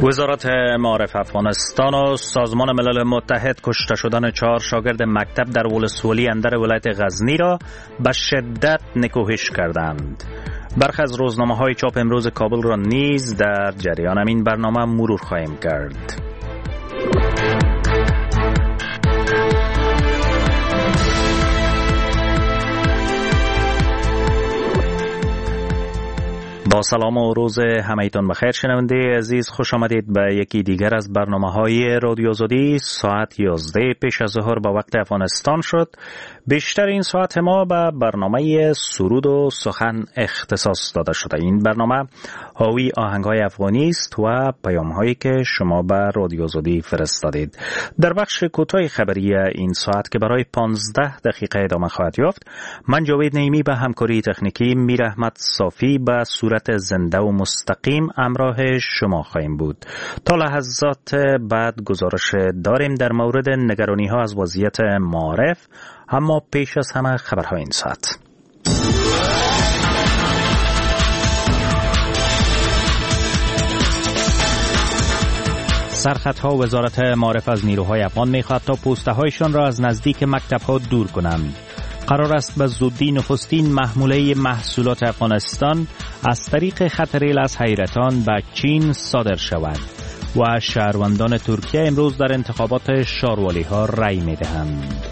وزارت معارف افغانستان و سازمان ملل متحد کشته شدن 4 شاگرد مکتب در ولسوالی اندر ولایت غزنی را به شدت نکوهش کردند. برخی از روزنامه‌های چاپ امروز کابل را نیز در جریان این برنامه مرور خواهیم کرد. با سلام و روز همه‌تان بخیر شنونده عزیز، خوش آمدید به یکی دیگر از برنامه‌های رادیو آزادی. ساعت 11 پیش از ظهر به وقت افغانستان شد. بیشتر این ساعت ما به برنامه سرود و سخن اختصاص داده شده. این برنامه حاوی آهنگ‌های افغانی است و پیام‌هایی که شما به رادیو آزادی فرستادید. در بخش کوتاه خبری این ساعت که برای 15 دقیقه ادامه خواهد یافت، من جاوید نعیمی به همکاری تکنیکی میر احمد صافی به صورت زنده و مستقیم همراه شما خواهیم بود. تا لحظات بعد گزارش داریم در مورد نگرانی‌ها از وضعیت معارف، اما پیش از همه خبرهای این ساعت. سرخطها وزارت معارف از نیروهای افغان می‌خواهد تا پوسته‌هایشان را از نزدیک مکتب‌ها دور کنند. قرار است به زودی نخستین محموله محصولات افغانستان از طریق خط ریل از حیرتان به چین صادر شود و شهروندان ترکیه امروز در انتخابات شاروالی ها رأی می دهند.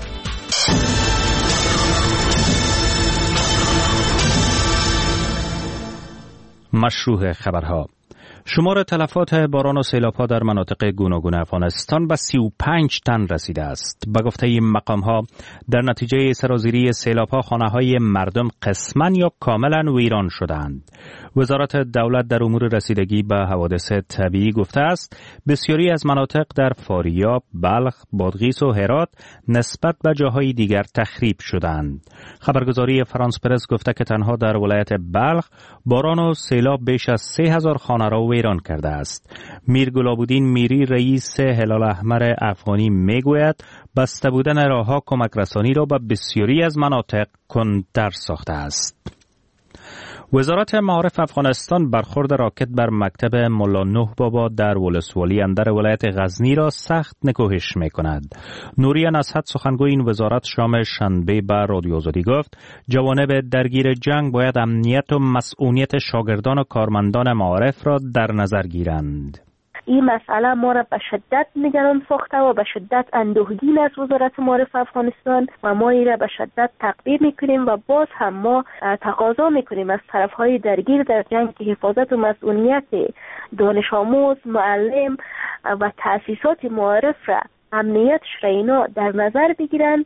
مشروع خبرها: شمار تلفات باران و سیلاب‌ها در مناطق گوناگون افغانستان به 35 تن رسیده است. به گفته مقام‌ها در نتیجه سرازیری سیلاب‌ها خانه‌های مردم قسماً یا کاملاً ویران شدند. وزارت دولت در امور رسیدگی به حوادث طبیعی گفته است بسیاری از مناطق در فاریاب، بلخ، بادغیس و هرات نسبت به جاهای دیگر تخریب شدند. خبرگزاری فرانس پرس گفته که تنها در ولایت بلخ باران و سیلاب بیش از 3000 خانه را ویران کرده است. میر گلابودین میری رئیس هلال احمر افغانی میگوید بسته بودن راه‌ها کمک رسانی را به بسیاری از مناطق کندتر ساخته است. وزارت معارف افغانستان برخورد راکت بر مکتب ملا نوح بابا در ولسوالی اندر ولایت غزنی را سخت نکوهش می کند. نوریه نصحت سخنگوی این وزارت شام شنبه به رادیو آزادی گفت جوانب درگیر جنگ باید امنیت و مسئولیت شاگردان و کارمندان معارف را در نظر گیرند. این مسئله ما را به شدت نگران ساخته و به شدت اندوهگین از وزارت معارف افغانستان و ما این را به شدت تقدیر میکنیم و باز هم ما تقاضا میکنیم از طرفهای درگیر در جنگ که حفاظت و مسئولیت دانش آموز، معلم و تأسیسات معارف را امنیتش را اینا در نظر بگیرند.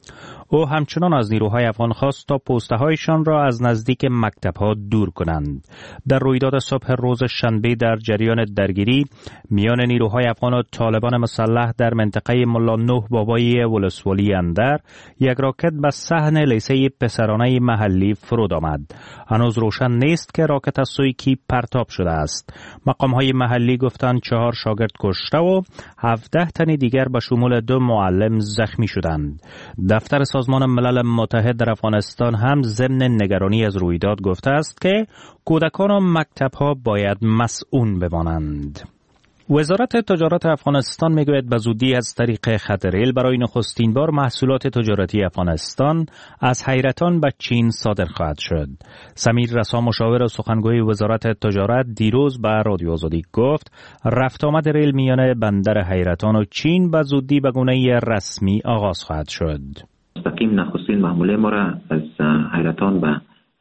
او همچنان از نیروهای افغان خواست تا پوسته‌هایشان را از نزدیک مکتب‌ها دور کنند. در رویداد صبح روز شنبه در جریان درگیری میان نیروهای افغان و طالبان مسلح در منطقه ملا نوح بابای ولسوالی اندر یک راکت به صحن لیسه پسرانه محلی فرود آمد. هنوز روشن نیست که راکت از سوی کی پرتاب شده است. مقام‌های محلی گفتند 4 شاگرد کشته و 17 تن دیگر به شمول 2 معلم زخمی شدند. دفتر سازمان ملل متحد در افغانستان هم ضمن نگرانی از رویداد گفته است که کودکان و مکتب‌ها باید مسئول بمانند. وزارت تجارت افغانستان میگوید به زودی از طریق خط ریل برای نخستین بار محصولات تجارتی افغانستان از حیرتان به چین صادر خواهد شد. سمیر رسا مشاور و سخنگوی وزارت تجارت دیروز به رادیو آزادی گفت رفت آمد ریل میان بندر حیرتان و چین به زودی به گونه رسمی آغاز خواهد شد. مستقیم نخستین محموله ما را از حیرتان به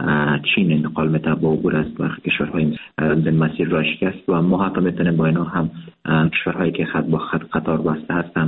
چین انتقال میده با عبور از کشورهای در مسیر را شکست و ما حتی میتونیم با اینا هم کشورهایی که با قطار بسته هستن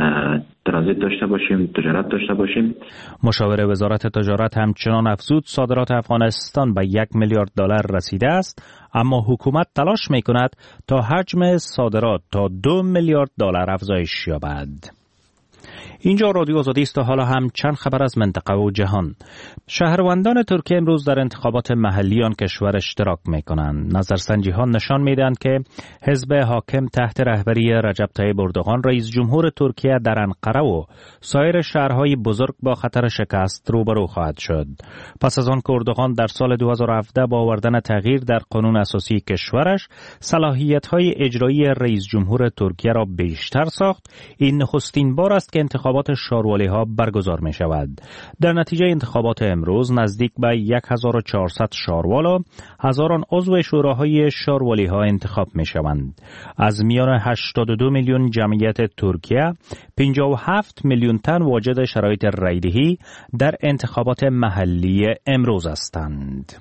ترانزیت داشته باشیم، تجارت داشته باشیم. مشاور وزارت تجارت همچنان افزود صادرات افغانستان به 1 میلیارد دلار رسیده است، اما حکومت تلاش میکند تا حجم صادرات تا 2 میلیارد دلار افزایش یابد. اینجا رادیو آزادی است و حالا هم چند خبر از منطقه و جهان. شهروندان ترکیه امروز در انتخابات محلی آن کشور اشتراک می‌کنند. نظرسنجی‌ها نشان می‌دهند که حزب حاکم تحت رهبری رجب طیب اردوغان رئیس جمهور ترکیه در انقره و سایر شهرهای بزرگ با خطر شکست روبرو خواهد شد. پس از آن که اردوغان در سال 2017 با آوردن تغییر در قانون اساسی کشورش صلاحیت‌های اجرایی رئیس جمهور ترکیه را بیشتر ساخت، این نخستین بار است که انتخابات شورالی‌ها برگزار می‌شود. در نتیجه انتخابات امروز نزدیک به 1400 شاروال و هزاران عضو شوراهای شورالی‌ها انتخاب می‌شوند. از میان 82 میلیون جمعیت ترکیه، 57 میلیون تن واجد شرایط رایدهی در انتخابات محلی امروز هستند.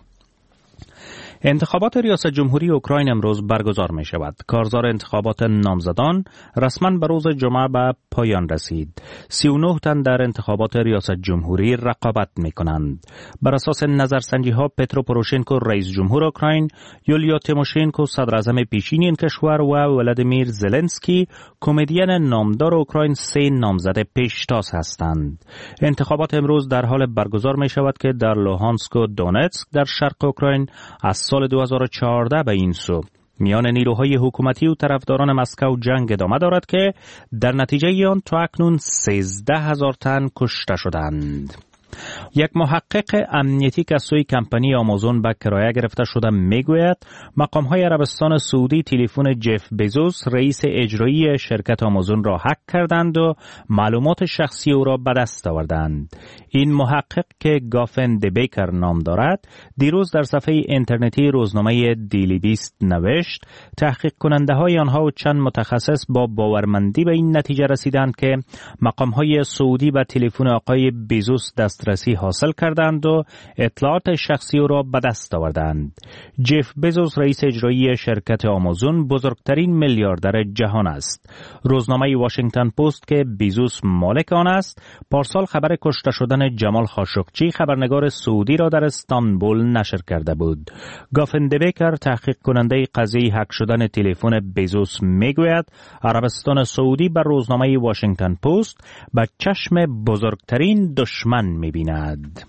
انتخابات ریاست جمهوری اوکراین امروز برگزار می شود. کارزار انتخابات نامزدان رسما به روز جمعه به پایان رسید. 39 تن در انتخابات ریاست جمهوری رقابت می کنند. بر اساس نظرسنجی ها پترو پوروشنکو رئیس جمهور اوکراین، یولیا تیموشنکو صدر اعظم پیشین این کشور و ولادیمیر زلنسکی کمدین نامدار اوکراین سه نامزد پیشتاز هستند. انتخابات امروز در حال برگزار می شود که در لوهانسک و دونتسک در شرق اوکراین از سال 2014 به این سو میان نیروهای حکومتی و طرفداران مسکو جنگ ادامه دارد که در نتیجه آن تا اکنون 13,000 تن کشته شدند. یک محقق امنیتی که از سوی کمپانی آمازون به کرایه گرفته شده میگوید مقام‌های عربستان سعودی تلفن جف بزوس رئیس اجرایی شرکت آمازون را هک کردند و معلومات شخصی او را به دست آوردند. این محقق که گافن دبیکر نام دارد دیروز در صفحه اینترنتی روزنامه دیلی بیست نوشت تحقیق کننده های آنها و چند متخصص با باورمندی به این نتیجه رسیدند که مقام‌های سعودی به تلفن آقای بزوس دسترسی حاصل کردند و اطلاعات شخصی او را به دست آوردند. جف بزوس رئیس اجرایی شرکت آمازون بزرگترین میلیاردر جهان است. روزنامه واشنگتن پست که بزوس مالک آن است پارسال خبر کشته شدن جمال خاشقچی خبرنگار سعودی را در استانبول نشر کرده بود. گافن دبیکر تحقیق کننده قضیه هک شدن تلفن بزوس میگوید عربستان سعودی بر روزنامه واشنگتن پست به چشم بزرگترین دشمن می‌بیند.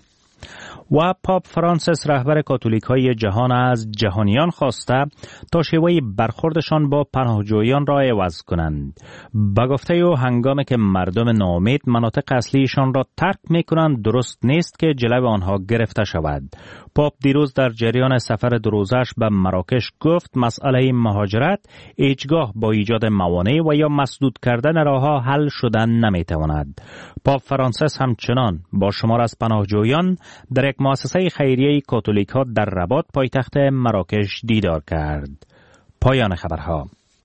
و پاپ فرانسیس رهبر کاتولیک‌های جهان از جهانیان خواسته تا شیوه برخوردشان با پناهجویان را عوض کنند. به گفته او هنگامی که مردم ناامید مناطق اصلیشان را ترک می‌کنند درست نیست که جلو آنها گرفته شود. پاپ دیروز در جریان سفر دو روزش به مراکش گفت مسئله مهاجرت هیچگاه با ایجاد موانع و یا مسدود کردن راه‌ها حل شدن نمی‌تواند. پاپ فرانسیس همچنان با شمار از پناهجویان در یک مؤسسه خیریه کاتولیک‌ها در رباط پایتخت مراکش دیدار کرد. پایان خبرها.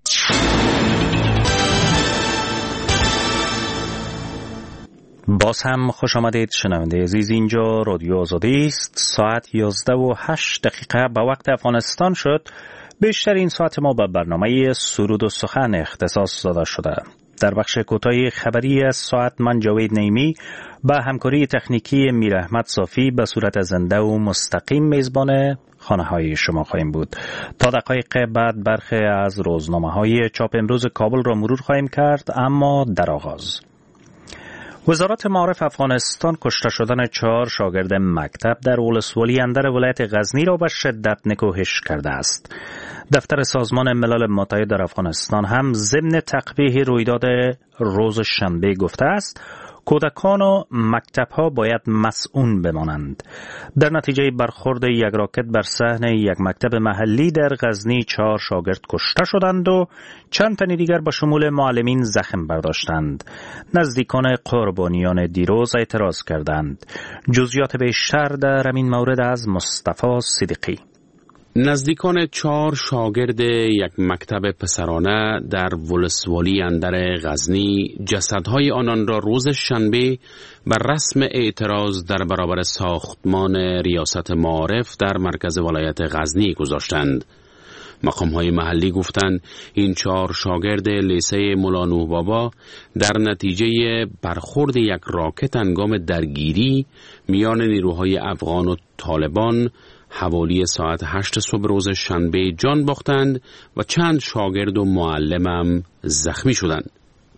باز هم خوش آمدید شنونده عزیز، اینجا رادیو آزادی است. ساعت 11:08 به وقت افغانستان شد. بیشتر این ساعت ما به برنامه سرود و سخن اختصاص داده شده. در بخش کوتاه خبری از ساعت من جاوید نعیمی با همکاری تکنیکی میر احمد صافی به صورت زنده و مستقیم میزبان خانه های شما خواهیم بود. تا دقایق بعد برخی از روزنامه های چاپ امروز کابل را مرور خواهیم کرد، اما در آغاز وزارت معارف افغانستان کشته شدن 4 شاگرد مکتب در ولسوالی اندر ولایت غزنی را به شدت نکوهش کرده است. دفتر سازمان ملل متحد در افغانستان هم ضمن تقبیح رویداد روز شنبه گفته است کودکان و مکتب‌ها باید مسئول بمانند. در نتیجه برخورد یک راکت بر صحن یک مکتب محلی در غزنی 4 شاگرد کشته شدند و چند تن دیگر به شمول معلمین زخم برداشتند. نزدیکان قربانیان دیروز اعتراض کردند. جزئیات بیشتر در این مورد از مصطفی صدیقی. نزدیکان 4 شاگرد یک مکتب پسرانه در ولسوالی اندر غزنی جسدهای آنان را روز شنبه بر رسم اعتراض در برابر ساختمان ریاست معارف در مرکز ولایت غزنی گذاشتند. مقام‌های محلی گفتند این 4 شاگرد لیسه مولا نوح بابا در نتیجه برخورد یک راکت هنگام درگیری میان نیروهای افغان و طالبان حوالی ساعت 8 صبح روز شنبه جان باختند و چند شاگرد و معلم هم زخمی شدند.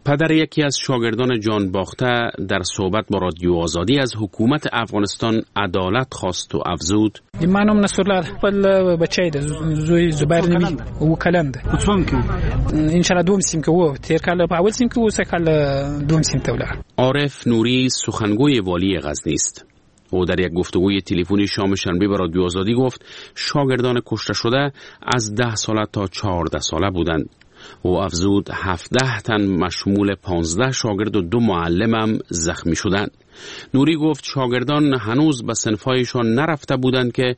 پدر یکی از شاگردان جان باخته در صحبت با رادیو آزادی از حکومت افغانستان عدالت خواست و افزود: منم نصرالله خپل بچی د زوی زبیر نمی او کلند څوم کې ان شاء الله دوم سیم کې وو تیر کال په اول سیم کې وو سکل دوم سیم ته ولاړ. عارف نوری سخنگوی والی غزنی است. او در یک گفتگوی تلفنی شام شنبه به رادیو آزادی گفت شاگردان کشته شده از 10 ساله تا 14 ساله بودند. او افزود 17 تن مشمول 15 شاگرد و 2 معلم هم زخمی شدند. نوری گفت شاگردان هنوز به صنفایشان نرفته بودند که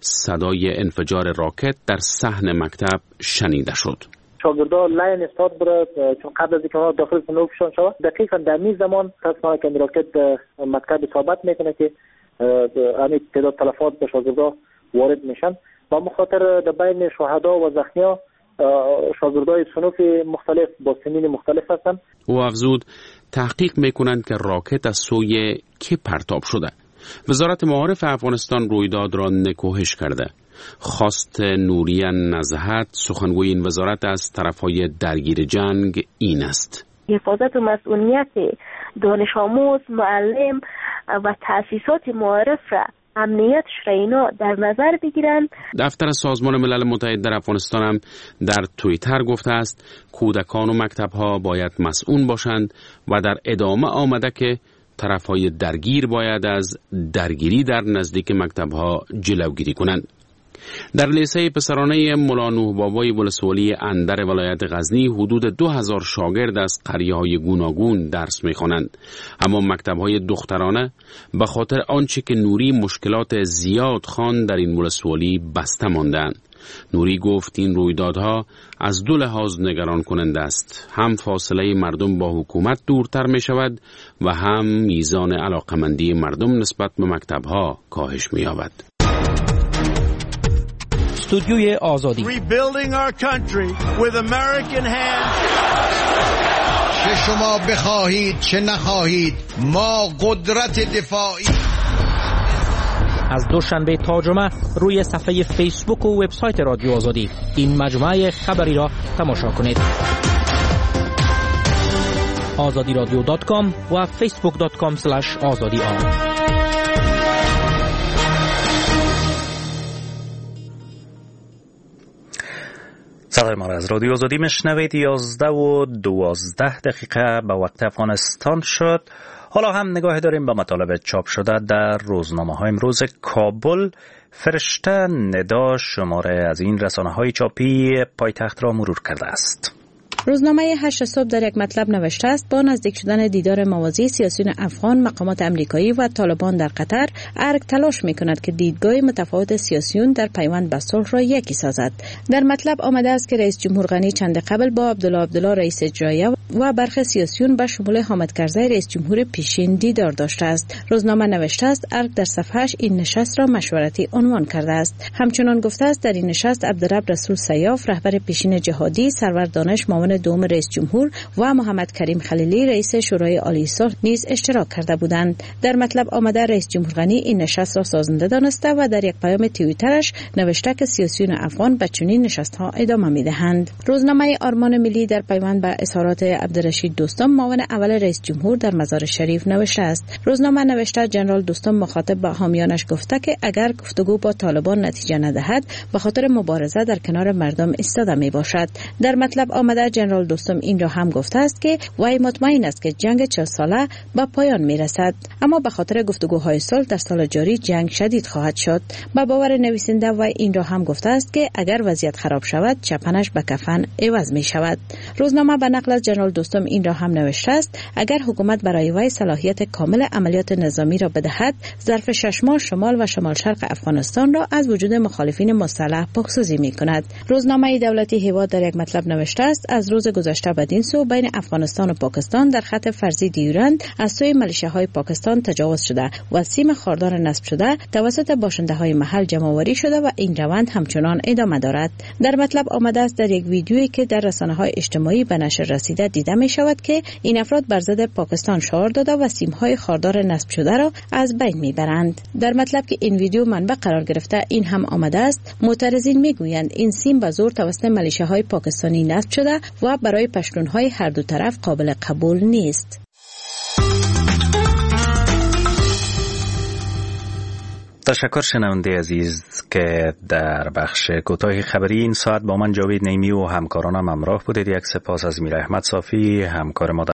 صدای انفجار راکت در صحن مکتب شنیده شد. شاگردان لاین استاد برد چون قبل از اینکه ما داخل صنفشان شود دقیقاً در این زمان تصمیم که راکت مکتب اصابت میکنه که همین تعداد تلفات به شاگردان وارد میشن و مخاطر در بین شهدا و زخمی‌ها شاگردای صنوف مختلف با سنین مختلف هستند. او افزود تحقیق میکنند که راکت از سوی کی پرتاب شده. وزارت معارف افغانستان رویداد را نکوهش کرده. خواست نوری نزهت سخنگوی این وزارت از طرفهای درگیر جنگ این است: حفاظت و مسئولیت دانش آموز، معلم و تأسیسات معارف را امنیتش را اینا در نظر بگیرند. دفتر سازمان ملل متحد در افغانستان هم در توییتر گفته است کودکان و مکتب‌ها باید مسئول باشند و در ادامه آمده که طرفهای درگیر باید از درگیری در نزدیک مکتب‌ها جلوگیری کنند. در لیسه پسرانه مولا نوح بابای ولسوالی اندر ولایت غزنی حدود 2000 شاگرد از قریه‌های گوناگون درس می‌خوانند. اما مکتب‌های دخترانه به خاطر آنچه که نوری مشکلات زیاد خواند در این ولسوالی بسته ماندند. نوری گفت این رویدادها از 2 لحاظ نگران کننده است: هم فاصله مردم با حکومت دورتر می شود و هم میزان علاقمندی مردم نسبت به مکتب‌ها کاهش می یابد. استودیوی آزادی. Rebuilding our country with American hands. چه شما بخواهید چه نخواهید ما قدرت دفاعی. از دوشنبه تا جمعه روی صفحه فیسبوک و وبسایت رادیو آزادی این مجموعه خبری را تماشا کنید. azadiradio.com و facebook.com/azadi. صدای ما را از رادیو آزادی میشنوید. 11:12 به وقت افغانستان شد. حالا هم نگاه داریم به مطالب چاپ شده در روزنامه‌های امروز. کابل فرشته ندا شماره از این رسانه‌های چاپی پایتخت را مرور کرده است. روزنامه 8 صبح در یک مطلب نوشته است با نزدیک شدن دیدار موازی سیاسیون افغان، مقامات امریکایی و طالبان در قطر، ارگ تلاش می‌کند که دیدگاه متفاوت سیاسیون در پیوند به صلح را یکی سازد. در مطلب آمده است که رئیس جمهور غنی چند قبل با عبدالله رئیس اجراییه و برخی سیاسیون به شمول حامد کرزی رئیس جمهور پیشین دیدار داشته است. روزنامه نوشته است ارگ در صفحه‌اش این نشست را مشورتی عنوان کرده است. همچنان گفته است در این نشست عبدالرب رسول سیاف رهبر پیشین جهادی، سرور دانش معاون دوم رئیس جمهور و محمد کریم خلیلی رئیس شورای عالی صلح نیز اشتراک کرده بودند. در مطلب آمده رئیس جمهور غنی این نشست را سازنده دانسته و در یک پیام توییترش نوشته که سیاسیون افغان به چنین نشست‌ها ادامه می‌دهند. روزنامه آرمان ملی در پیوند به اظهارات عبدالرشید دوستم معاون اول رئیس جمهور در مزار شریف نوشته است. روزنامه نوشته جنرال دوستم مخاطب به حامیانش گفته که اگر گفتگو با طالبان نتیجه ندهد به خاطر مبارزه در کنار مردم ایستاده میباشد. در مطلب آمده جنرال دوستم این را هم گفته است که وی مطمئن است که جنگ 40 ساله به پایان میرسد، اما به خاطر گفتگوهای صلح در سال جاری جنگ شدید خواهد شد. با باور نویسنده وی این را هم گفته است که اگر وضعیت خراب شود چپنش به کفن عوض می شود. روزنامه به نقل از جنرال دوستم این را هم نوشته است اگر حکومت برای وی صلاحیت کامل عملیات نظامی را بدهد ظرف 6 ماه شمال و شمال شرق افغانستان را از وجود مخالفین مسلح پاکسازی می کند. روزنامه دولتی هوا در یک مطلب نوشته است از روز گذشته بدین سو بین افغانستان و پاکستان در خط فرضی دیورند از سوی ملیشه‌های پاکستان تجاوز شده و سیم خاردار نصب شده توسط باشنده‌های محل جمع‌آوری شده و این روند همچنان ادامه دارد. در مطلب آمده است در یک ویدیویی که در رسانه‌های اجتماعی به نشر رسیده دیده می شود که این افراد بر ضد پاکستان شعار داده و سیم‌های خاردار نصب شده را از بین می‌برند. در مطلب که این ویدیو منبع قرار گرفته این هم آمده است معترضین می‌گویند این سیم به زور توسط ملیشه‌های پاکستانی نصب شده رسوا برای پشتونهای هر دو طرف قابل قبول نیست. تشکر شنونده عزیز که در بخش کوتاه خبری این ساعت با من جاوید نیمی و همکارانم همراه بودید. یک سپاس از میر احمد صافی همکار ما.